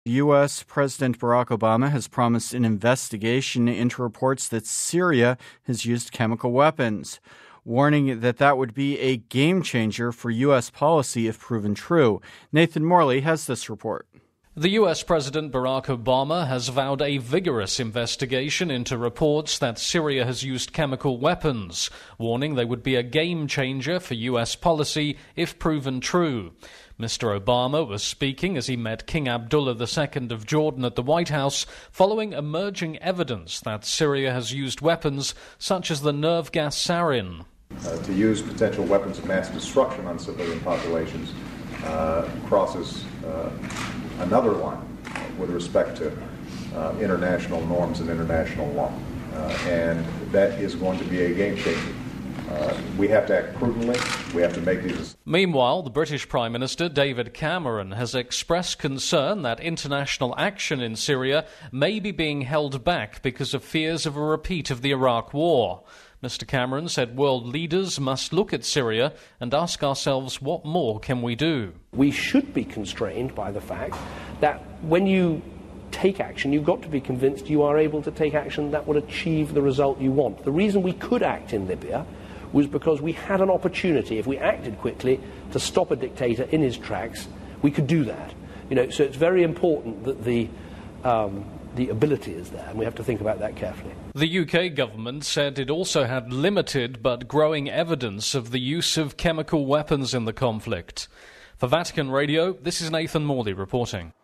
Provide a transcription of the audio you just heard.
U.S. President Barack Obama has promised an investigation into reports that Syria has used chemical weapons, warning that would be a game changer for U.S. policy if proven true. Nathan Morley has this report. The U.S. President Barack Obama has vowed a vigorous investigation into reports that Syria has used chemical weapons, warning they would be a game changer for U.S. policy if proven true. Mr. Obama was speaking as he met King Abdullah II of Jordan at the White House following emerging evidence that Syria has used weapons such as the nerve gas sarin. To use potential weapons of mass destruction on civilian populations crosses another line with respect to international norms and international law. And that is going to be a game changer. We have to act prudently. We have to make these. Meanwhile, the British Prime Minister David Cameron has expressed concern that international action in Syria may be being held back because of fears of a repeat of the Iraq War. Mr. Cameron said world leaders must look at Syria and ask ourselves what more can we do. We should be constrained by the fact that when you take action, you've got to be convinced you are able to take action that would achieve the result you want. The reason we could act in Libya was because we had an opportunity, if we acted quickly, to stop a dictator in his tracks. We could do that. So it's very important that the ability is there, and we have to think about that carefully. The UK government said it also had limited but growing evidence of the use of chemical weapons in the conflict. For Vatican Radio, this is Nathan Morley reporting.